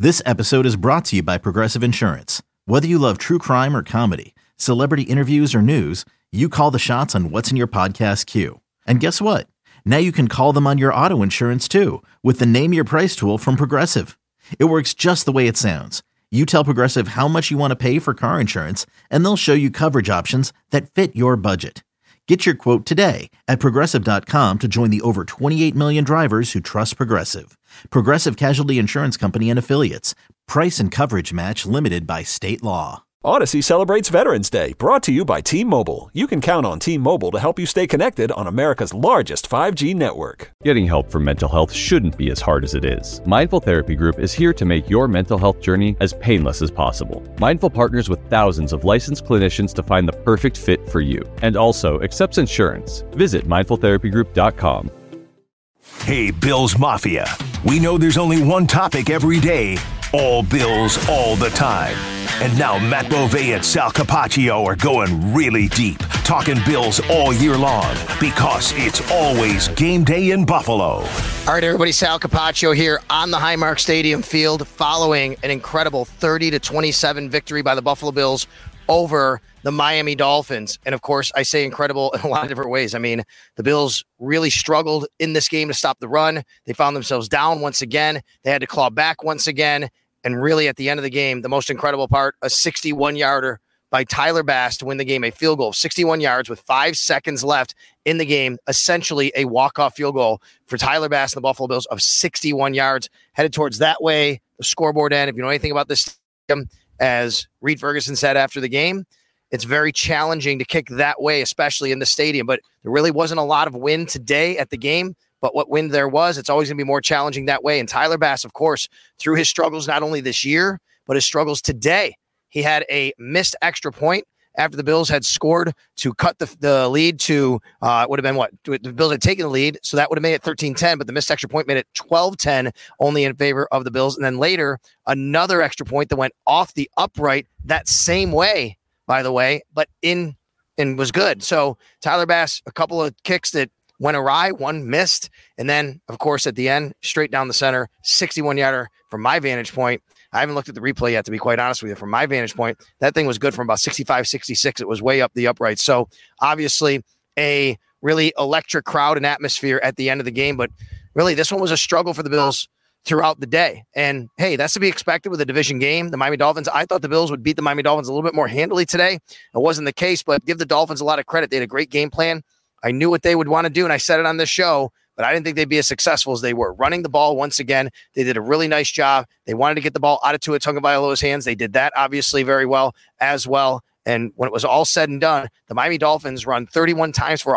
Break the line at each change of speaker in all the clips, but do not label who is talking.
This episode is brought to you by Progressive Insurance. Whether you love true crime or comedy, celebrity interviews or news, you call the shots on what's in your podcast queue. And guess what? Now you can call them on your auto insurance too with the Name Your Price tool from Progressive. It works just the way it sounds. You tell Progressive how much you want to pay for car insurance, and they'll show you coverage options that fit your budget. Get your quote today at Progressive.com to join the over 28 million drivers who trust Progressive. Progressive Casualty Insurance Company and Affiliates. Price and coverage match limited by state law.
Odyssey celebrates Veterans Day, brought to you by T-Mobile. You can count on T-Mobile to help you stay connected on America's largest 5G network.
Getting help for mental health shouldn't be as hard as it is. Mindful Therapy Group is here to make your mental health journey as painless as possible. Mindful partners with thousands of licensed clinicians to find the perfect fit for you, and also accepts insurance. Visit mindfultherapygroup.com.
Hey, Bills Mafia. We know there's only one topic every day. All Bills, all the time. And now Matt Bove and Sal Capaccio are going really deep, talking Bills all year long, because it's always game day in Buffalo.
All right, everybody, Sal Capaccio here on the Highmark Stadium field following an incredible 30-27 victory by the Buffalo Bills over the Miami Dolphins. And, of course, I say incredible in a lot of different ways. I mean, the Bills really struggled in this game to stop the run. They found themselves down once again. They had to claw back once again. And really, at the end of the game, the most incredible part, a 61-yarder by Tyler Bass to win the game, a field goal of 61 yards with 5 seconds left in the game, essentially a walk-off field goal for Tyler Bass and the Buffalo Bills of 61 yards, headed towards that way, the scoreboard end. If you know anything about this stadium, as Reed Ferguson said after the game, it's very challenging to kick that way, especially in the stadium. But there really wasn't a lot of wind today at the game. But what wind there was, it's always going to be more challenging that way. And Tyler Bass, of course, through his struggles not only this year, but his struggles today. He had a missed extra point after the Bills had scored to cut the lead to, would have been what? The Bills had taken the lead, so that would have made it 13-10, but the missed extra point made it 12-10, only in favor of the Bills. And then later, another extra point that went off the upright that same way, by the way, but in and was good. So Tyler Bass, a couple of kicks that went awry, one missed, and then, of course, at the end, straight down the center, 61-yarder from my vantage point. I haven't looked at the replay yet, to be quite honest with you. From my vantage point, that thing was good from about 65, 66. It was way up the upright. So, obviously, a really electric crowd and atmosphere at the end of the game, but really, this one was a struggle for the Bills throughout the day. And, hey, that's to be expected with a division game. The Miami Dolphins, I thought the Bills would beat the Miami Dolphins a little bit more handily today. It wasn't the case, but give the Dolphins a lot of credit. They had a great game plan. I knew what they would want to do, and I said it on this show, but I didn't think they'd be as successful as they were. Running the ball once again, they did a really nice job. They wanted to get the ball out of Tua Tagovailoa's hands. They did that, obviously, very well as well. And when it was all said and done, the Miami Dolphins run 31 times for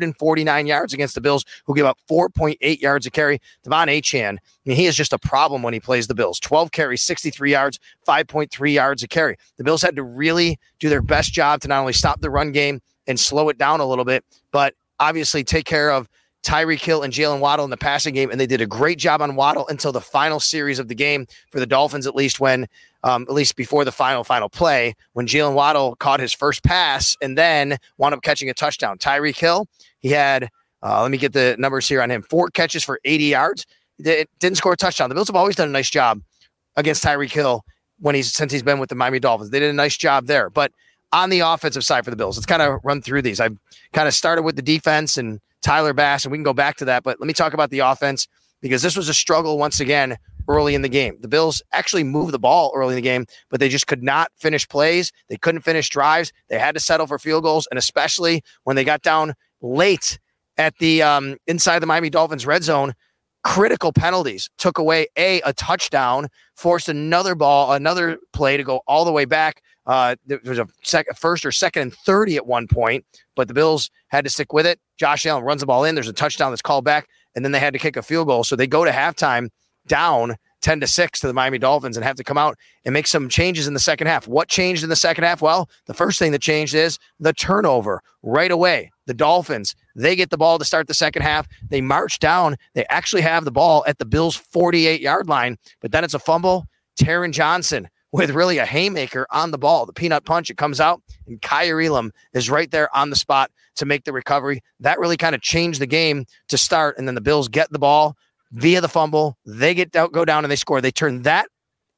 149 yards against the Bills, who give up 4.8 yards a carry. Devon Achane, I mean, he is just a problem when he plays the Bills. 12 carries, 63 yards, 5.3 yards a carry. The Bills had to really do their best job to not only stop the run game and slow it down a little bit, but obviously take care of Tyreek Hill and Jalen Waddle in the passing game. And they did a great job on Waddle until the final series of the game for the Dolphins, at least when, at least before the final play, when Jalen Waddle caught his first pass and then wound up catching a touchdown. Tyreek Hill, he had, let me get the numbers here on him, 4 catches for 80 yards. Didn't score a touchdown. The Bills have always done a nice job against Tyreek Hill since he's been with the Miami Dolphins. They did a nice job there. But on the offensive side for the Bills, let's kind of run through these. I've kind of started with the defense and Tyler Bass, and we can go back to that. But let me talk about the offense, because this was a struggle once again early in the game. The Bills actually moved the ball early in the game, but they just could not finish plays. They couldn't finish drives. They had to settle for field goals, and especially when they got down late at the inside the Miami Dolphins red zone, critical penalties took away a touchdown, forced another play to go all the way back. There was a first or second and 30 at one point, but the Bills had to stick with it. Josh Allen runs the ball in. There's a touchdown that's called back, and then they had to kick a field goal. So they go to halftime down 10-6 to the Miami Dolphins and have to come out and make some changes in the second half. What changed in the second half? Well, the first thing that changed is the turnover right away. The Dolphins, they get the ball to start the second half. They march down. They actually have the ball at the Bills' 48-yard line, but then it's a fumble. Taron Johnson with really a haymaker on the ball. The peanut punch, it comes out, and Kaiir Elam is right there on the spot to make the recovery. That really kind of changed the game to start, and then the Bills get the ball via the fumble. They go down and they score. They turn that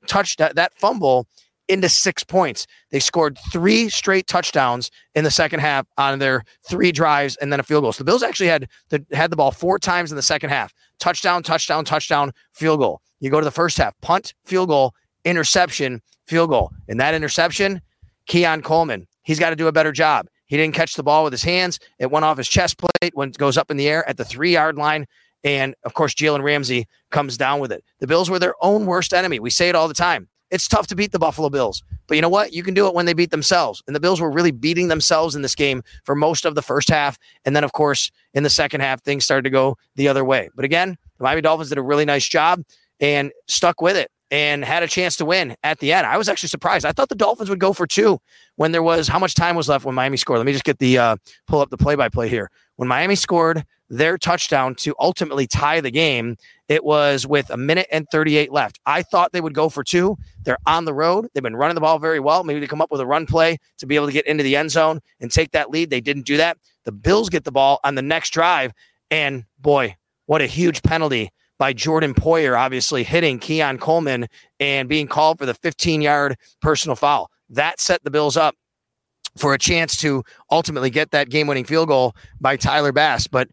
that fumble into 6 points. They scored 3 straight touchdowns in the second half on their 3 drives and then a field goal. So the Bills actually had the ball 4 times in the second half. Touchdown, touchdown, touchdown, field goal. You go to the first half, punt, field goal, interception, field goal. And that interception, Keon Coleman, he's got to do a better job. He didn't catch the ball with his hands. It went off his chest plate when it goes up in the air at the 3-yard line. And, of course, Jalen Ramsey comes down with it. The Bills were their own worst enemy. We say it all the time. It's tough to beat the Buffalo Bills. But you know what? You can do it when they beat themselves. And the Bills were really beating themselves in this game for most of the first half. And then, of course, in the second half, things started to go the other way. But again, the Miami Dolphins did a really nice job and stuck with it and had a chance to win at the end. I was actually surprised. I thought the Dolphins would go for 2 when there was, how much time was left when Miami scored? Let me just get pull up the play-by-play here. When Miami scored their touchdown to ultimately tie the game, it was with 1 minute and 38 left. I thought they would go for 2. They're on the road. They've been running the ball very well. Maybe they come up with a run play to be able to get into the end zone and take that lead. They didn't do that. The Bills get the ball on the next drive, and boy, what a huge penalty by Jordan Poyer, obviously hitting Keon Coleman and being called for the 15-yard personal foul. That set the Bills up for a chance to ultimately get that game-winning field goal by Tyler Bass. But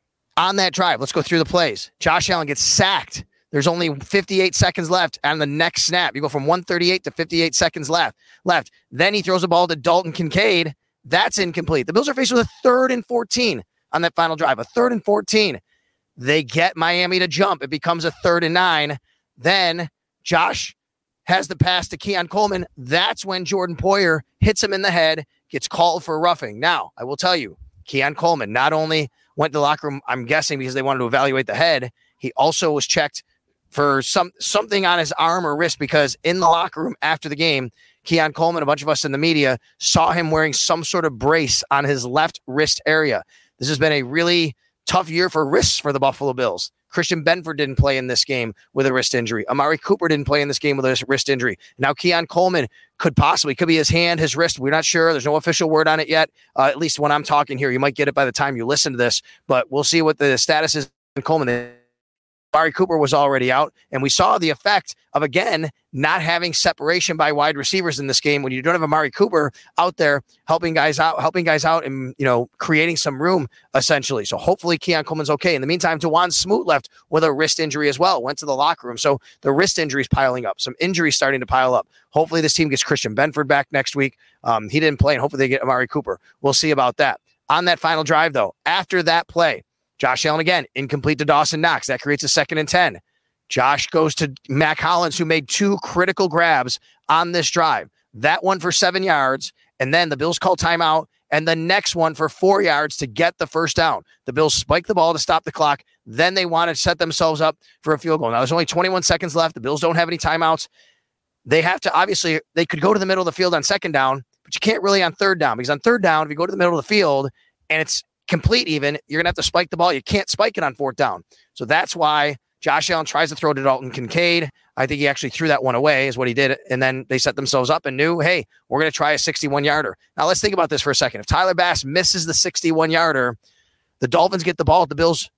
on that drive, let's go through the plays. Josh Allen gets sacked. There's only 58 seconds left on the next snap. You go from 138 to 58 seconds left. Then he throws the ball to Dalton Kincaid. That's incomplete. The Bills are faced with a 3rd and 14 on that final drive, a 3rd and 14. They get Miami to jump. It becomes a 3rd and 9. Then Josh has the pass to Keon Coleman. That's when Jordan Poyer hits him in the head, gets called for roughing. Now, I will tell you, Keon Coleman not only went to the locker room, I'm guessing because they wanted to evaluate the head, he also was checked for something on his arm or wrist, because in the locker room after the game, Keon Coleman, a bunch of us in the media, saw him wearing some sort of brace on his left wrist area. This has been a really tough year for wrists for the Buffalo Bills. Christian Benford didn't play in this game with a wrist injury. Amari Cooper didn't play in this game with a wrist injury. Now Keon Coleman could be his hand, his wrist. We're not sure. There's no official word on it yet. At least when I'm talking here, you might get it by the time you listen to this, but we'll see what the status is in Coleman. Amari Cooper was already out, and we saw the effect of, again, not having separation by wide receivers in this game when you don't have Amari Cooper out there helping guys out and, creating some room, essentially. So hopefully Keon Coleman's okay. In the meantime, Dawon Smoot left with a wrist injury as well, went to the locker room. So the wrist injury is piling up, some injuries starting to pile up. Hopefully this team gets Christian Benford back next week. He didn't play, and hopefully they get Amari Cooper. We'll see about that. On that final drive, though, after that play, Josh Allen again, incomplete to Dawson Knox. That creates a 2nd and 10. Josh goes to Mac Hollins, who made 2 critical grabs on this drive. That one for 7 yards, and then the Bills call timeout, and the next one for 4 yards to get the first down. The Bills spike the ball to stop the clock. Then they want to set themselves up for a field goal. Now, there's only 21 seconds left. The Bills don't have any timeouts. They have to, obviously, they could go to the middle of the field on 2nd down, but you can't really on 3rd down, because on 3rd down, if you go to the middle of the field and it's complete even, you're going to have to spike the ball. You can't spike it on 4th down. So that's why Josh Allen tries to throw to Dalton Kincaid. I think he actually threw that one away is what he did. And then they set themselves up and knew, hey, we're going to try a 61-yarder. Now let's think about this for a second. If Tyler Bass misses the 61-yarder, the Dolphins get the ball at the Bills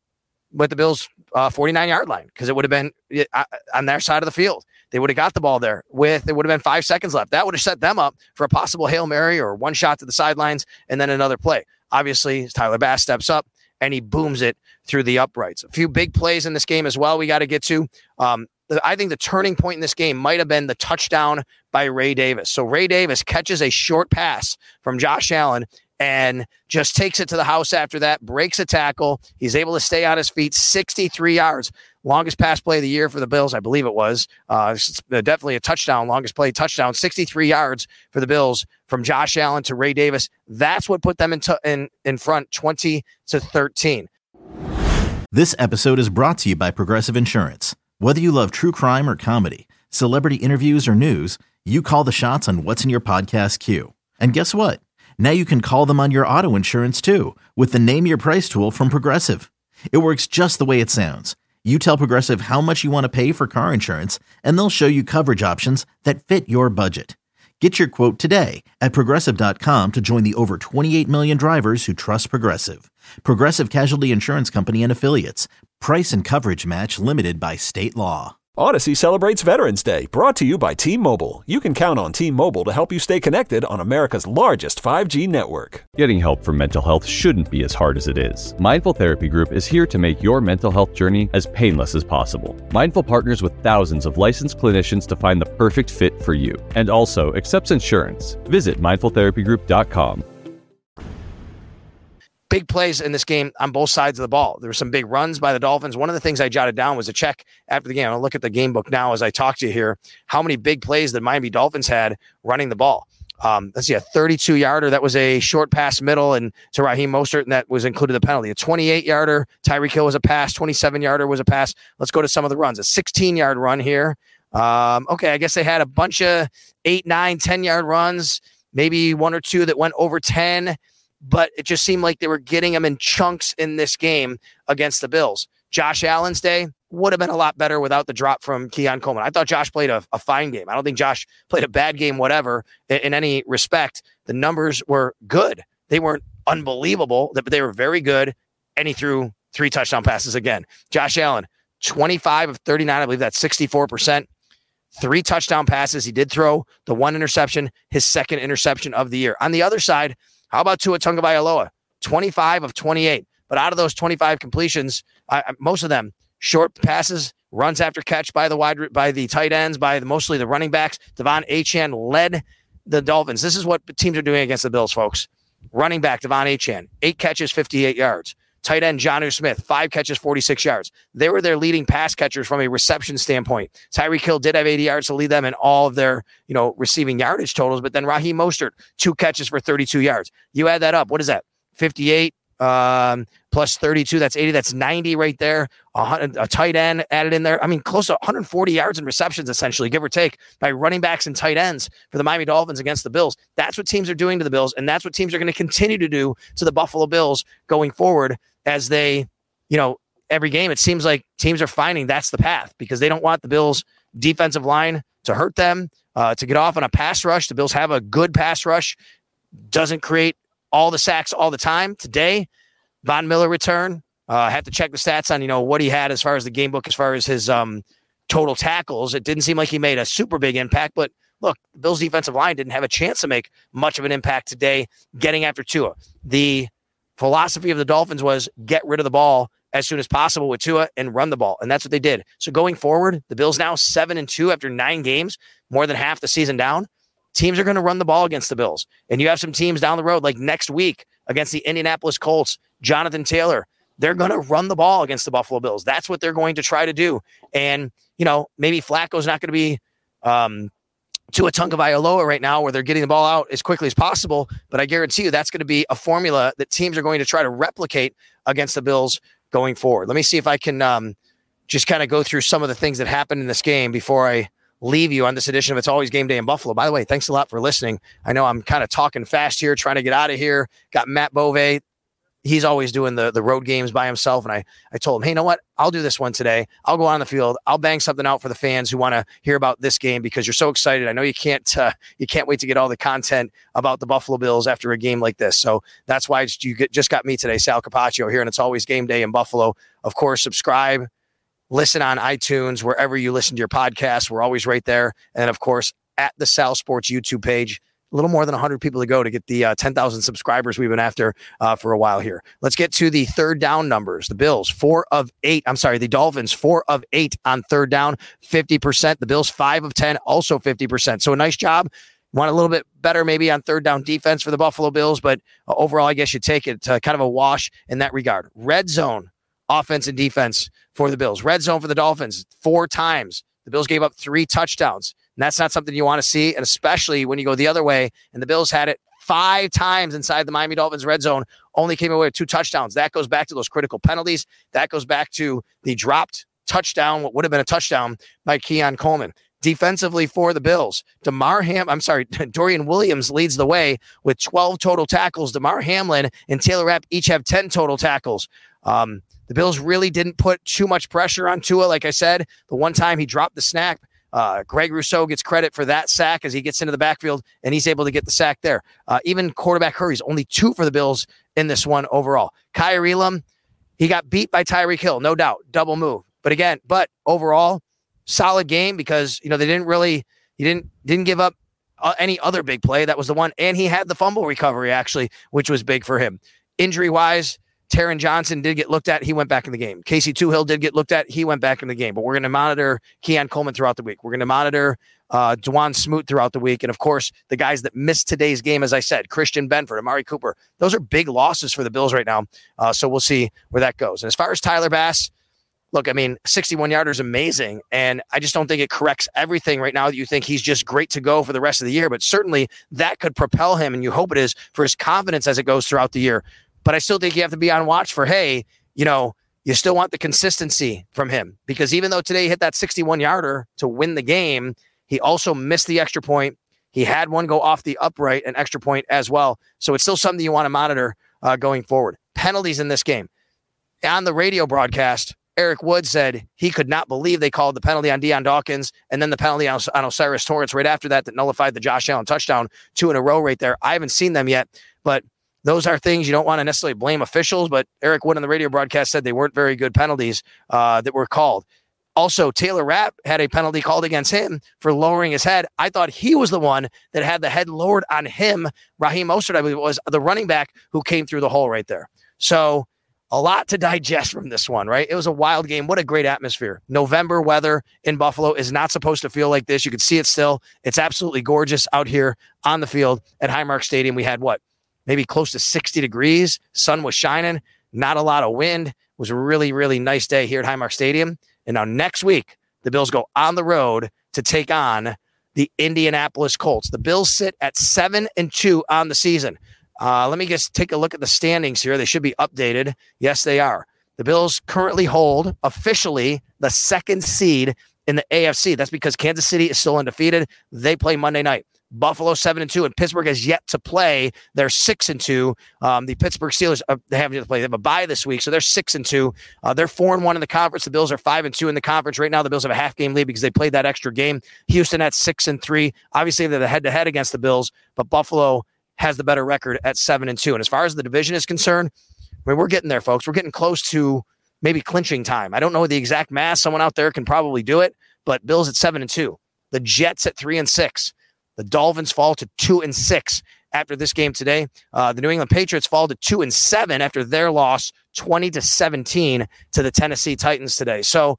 49-yard line, because it would have been on their side of the field. They would have got the ball there it would have been 5 seconds left. That would have set them up for a possible Hail Mary or one shot to the sidelines and then another play. Obviously, Tyler Bass steps up and he booms it through the uprights. A few big plays in this game as well we got to get to. I think the turning point in this game might have been the touchdown by Ray Davis. So Ray Davis catches a short pass from Josh Allen and just takes it to the house after that, breaks a tackle. He's able to stay on his feet, 63 yards. Longest pass play of the year for the Bills, I believe it was. It's definitely a touchdown, longest play touchdown, 63 yards for the Bills from Josh Allen to Ray Davis. That's what put them in front 20-13.
This episode is brought to you by Progressive Insurance. Whether you love true crime or comedy, celebrity interviews or news, you call the shots on what's in your podcast queue. And guess what? Now you can call them on your auto insurance too with the Name Your Price tool from Progressive. It works just the way it sounds. You tell Progressive how much you want to pay for car insurance, and they'll show you coverage options that fit your budget. Get your quote today at Progressive.com to join the over 28 million drivers who trust Progressive. Progressive Casualty Insurance Company and Affiliates. Price and coverage match limited by state law.
Odyssey celebrates Veterans Day, brought to you by T-Mobile. You can count on T-Mobile to help you stay connected on America's largest 5G network.
Getting help for mental health shouldn't be as hard as it is. Mindful Therapy Group is here to make your mental health journey as painless as possible. Mindful partners with thousands of licensed clinicians to find the perfect fit for you, and also accepts insurance. Visit mindfultherapygroup.com.
Big plays in this game on both sides of the ball. There were some big runs by the Dolphins. One of the things I jotted down was a check after the game. I'll look at the game book now as I talk to you here. How many big plays the Miami Dolphins had running the ball? Let's see, a 32-yarder. That was a short pass middle and to Raheem Mostert, and that was included the penalty. A 28-yarder, Tyreek Hill was a pass. 27-yarder was a pass. Let's go to some of the runs. A 16-yard run here. Okay, I guess they had a bunch of 8, 9, 10-yard runs, maybe one or two that went over 10. But it just seemed like they were getting them in chunks in this game against the Bills. Josh Allen's day would have been a lot better without the drop from Keon Coleman. I thought Josh played a fine game. I don't think Josh played a bad game, whatever, in any respect. The numbers were good. They weren't unbelievable, but they were very good, and he threw 3 touchdown passes again. Josh Allen, 25 of 39, I believe that's 64%. 3 touchdown passes. He did throw the 1 interception, his second interception of the year. On the other side, how about Tua Tagovailoa? 25 of 28. But out of those 25 completions, most of them short passes, runs after catch by the tight ends, mostly the running backs. Devon Achane led the Dolphins. This is what teams are doing against the Bills, folks. Running back Devon Achane, 8 catches, 58 yards. Tight end Jonnu Smith, 5 catches, 46 yards. They were their leading pass catchers from a reception standpoint. Tyreek Hill did have 80 yards to lead them in all of their, receiving yardage totals, but then Raheem Mostert, 2 catches for 32 yards. You add that up. What is that? 58 plus 32, that's 80. That's 90 right there. A tight end added in there. I mean, close to 140 yards in receptions, essentially, give or take, by running backs and tight ends for the Miami Dolphins against the Bills. That's what teams are doing to the Bills, and that's what teams are going to continue to do to the Buffalo Bills going forward as they, every game, it seems like teams are finding that's the path because they don't want the Bills' defensive line to hurt them, to get off on a pass rush. The Bills have a good pass rush, doesn't create all the sacks all the time. Today, Von Miller return. I have to check the stats on, what he had as far as the game book, as far as his total tackles. It didn't seem like he made a super big impact, but look, the Bills' defensive line didn't have a chance to make much of an impact today getting after Tua. The philosophy of the Dolphins was get rid of the ball as soon as possible with Tua and run the ball. And that's what they did. So going forward, the Bills now 7-2 after 9 games, more than half the season down. Teams are going to run the ball against the Bills. And you have some teams down the road, like next week against the Indianapolis Colts, Jonathan Taylor. They're going to run the ball against the Buffalo Bills. That's what they're going to try to do. And, maybe Flacco's not going to be Tua Tagovailoa right now where they're getting the ball out as quickly as possible. But I guarantee you that's going to be a formula that teams are going to try to replicate against the Bills going forward. Let me see if I can just kind of go through some of the things that happened in this game before I leave you on this edition of It's Always Game Day in Buffalo. By the way, thanks a lot for listening. I know I'm kind of talking fast here, trying to get out of here. Got Matt Bove. He's always doing the road games by himself. And I told him, hey, you know what? I'll do this one today. I'll go on the field. I'll bang something out for the fans who want to hear about this game because you're so excited. I know you can't wait to get all the content about the Buffalo Bills after a game like this. So that's why you just got me today, Sal Capaccio here, and It's Always Game Day in Buffalo. Of course, subscribe, listen on iTunes, wherever you listen to your podcasts. We're always right there. And of course, at the Sal Sports YouTube page, a little more than 100 people to go to get the 10,000 subscribers we've been after for a while here. Let's get to the third down numbers. The Bills, 4 of 8. I'm sorry, the Dolphins, 4 of 8 on third down, 50%. The Bills, 5 of 10, also 50%. So a nice job. Want a little bit better maybe on third down defense for the Buffalo Bills, but overall, I guess you take it to kind of a wash in that regard. Red zone offense and defense for the Bills. Red zone for the Dolphins, 4 times. The Bills gave up 3 touchdowns. And that's not something you want to see, and especially when you go the other way, and the Bills had it 5 times inside the Miami Dolphins red zone, only came away with 2 touchdowns. That goes back to those critical penalties. That goes back to the dropped touchdown, what would have been a touchdown by Keon Coleman. Defensively for the Bills, Dorian Williams leads the way with 12 total tackles. Damar Hamlin and Taylor Rapp each have 10 total tackles. The Bills really didn't put too much pressure on Tua. Like I said, the one time he dropped the snap, Greg Rousseau gets credit for that sack as he gets into the backfield, and he's able to get the sack there. Even quarterback hurries, only 2 for the Bills in this one overall. Kaiir Elam, he got beat by Tyreek Hill, no doubt, double move. But overall, solid game because, they didn't give up any other big play. That was the one. And he had the fumble recovery, actually, which was big for him. Injury-wise, Taron Johnson did get looked at. He went back in the game. Casey Toohill did get looked at. He went back in the game. But we're going to monitor Keon Coleman throughout the week. We're going to monitor Dwan Smoot throughout the week. And, of course, the guys that missed today's game, as I said, Christian Benford, Amari Cooper. Those are big losses for the Bills right now. So we'll see where that goes. And as far as Tyler Bass, look, 61-yarder is amazing, and I just don't think it corrects everything right now that you think he's just great to go for the rest of the year, but certainly that could propel him, and you hope it is, for his confidence as it goes throughout the year. But I still think you have to be on watch for, hey, you still want the consistency from him, because even though today he hit that 61-yarder to win the game, he also missed the extra point. He had one go off the upright, an extra point as well. So it's still something you want to monitor going forward. Penalties in this game. On the radio broadcast, Eric Wood said he could not believe they called the penalty on Deion Dawkins and then the penalty on Osiris Torrance right after that nullified the Josh Allen touchdown 2 in a row right there. I haven't seen them yet, but those are things you don't want to necessarily blame officials, but Eric Wood on the radio broadcast said they weren't very good penalties that were called. Also, Taylor Rapp had a penalty called against him for lowering his head. I thought he was the one that had the head lowered on him. Raheem Mostert, I believe, was the running back who came through the hole right there. So a lot to digest from this one, right? It was a wild game. What a great atmosphere. November weather in Buffalo is not supposed to feel like this. You can see it still. It's absolutely gorgeous out here on the field at Highmark Stadium. We had maybe close to 60 degrees. Sun was shining. Not a lot of wind. It was a really, really nice day here at Highmark Stadium. And now next week, the Bills go on the road to take on the Indianapolis Colts. The Bills sit at 7-2 on the season. Let me just take a look at the standings here. They should be updated. Yes, they are. The Bills currently hold officially the second seed in the AFC. That's because Kansas City is still undefeated. They play Monday night. Buffalo 7-2, and Pittsburgh has yet to play. They're 6-2. The Pittsburgh Steelers they have yet to play. They have a bye this week, so they're 6-2. They're 4-1 in the conference. The Bills are 5-2 in the conference right now. The Bills have a half-game lead because they played that extra game. Houston at 6-3. Obviously, they're the head-to-head against the Bills, but Buffalo has the better record at 7-2. And as far as the division is concerned, we're getting there, folks. We're getting close to maybe clinching time. I don't know the exact math. Someone out there can probably do it, but Bills at 7-2. The Jets at 3-6. The Dolphins fall to 2-6 after this game today. The New England Patriots fall to 2-7 after their loss 20-17 to the Tennessee Titans today. So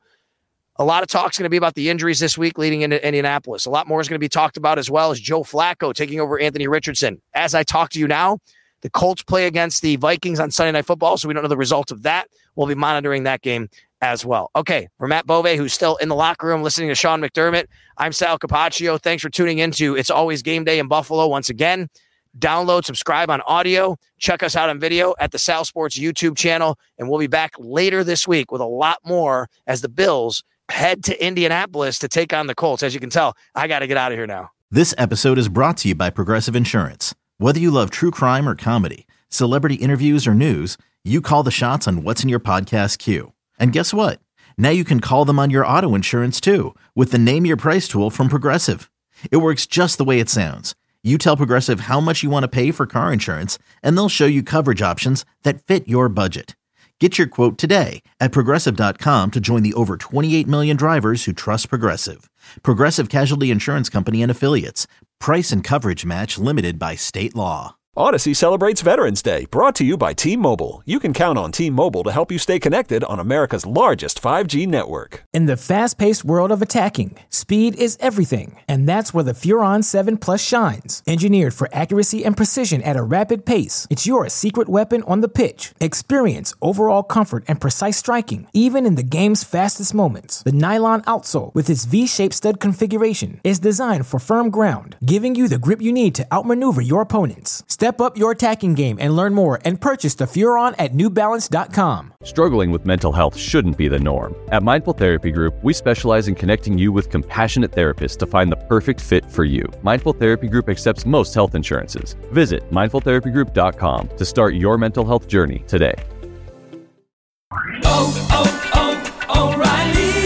a lot of talk is going to be about the injuries this week leading into Indianapolis. A lot more is going to be talked about as well as Joe Flacco taking over Anthony Richardson. As I talk to you now, the Colts play against the Vikings on Sunday Night Football, so we don't know the results of that. We'll be monitoring that game as well. Okay, for Matt Bove, who's still in the locker room listening to Sean McDermott, I'm Sal Capaccio. Thanks for tuning into It's Always Game Day in Buffalo once again. Download, subscribe on audio. Check us out on video at the Sal Sports YouTube channel, and we'll be back later this week with a lot more as the Bills head to Indianapolis to take on the Colts. As you can tell, I got to get out of here now.
This episode is brought to you by Progressive Insurance. Whether you love true crime or comedy, celebrity interviews or news, you call the shots on what's in your podcast queue. And guess what? Now you can call them on your auto insurance too with the Name Your Price tool from Progressive. It works just the way it sounds. You tell Progressive how much you want to pay for car insurance, and they'll show you coverage options that fit your budget. Get your quote today at Progressive.com to join the over 28 million drivers who trust Progressive. Progressive Casualty Insurance Company and Affiliates. Price and coverage match limited by state law.
Odyssey celebrates Veterans Day, brought to you by T-Mobile. You can count on T-Mobile to help you stay connected on America's largest 5G network.
In the fast-paced world of attacking, speed is everything, and that's where the Furon 7 Plus shines. Engineered for accuracy and precision at a rapid pace, it's your secret weapon on the pitch. Experience overall comfort and precise striking, even in the game's fastest moments. The nylon outsole, with its V-shaped stud configuration, is designed for firm ground, giving you the grip you need to outmaneuver your opponents. Step up your attacking game and learn more and purchase the Furon at NewBalance.com.
Struggling with mental health shouldn't be the norm. At Mindful Therapy Group, we specialize in connecting you with compassionate therapists to find the perfect fit for you. Mindful Therapy Group accepts most health insurances. Visit mindfultherapygroup.com to start your mental health journey today.
O'Reilly.
For a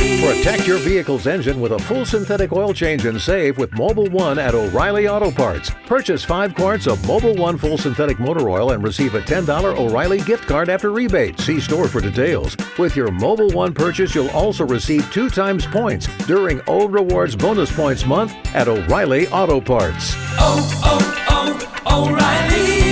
Protect your vehicle's engine with a full synthetic oil change and save with Mobil 1 at O'Reilly Auto Parts. Purchase 5 quarts of Mobil 1 full synthetic motor oil and receive a $10 O'Reilly gift card after rebate. See store for details. With your Mobil 1 purchase, you'll also receive 2 times points during O Rewards Bonus Points Month at O'Reilly Auto Parts.
O'Reilly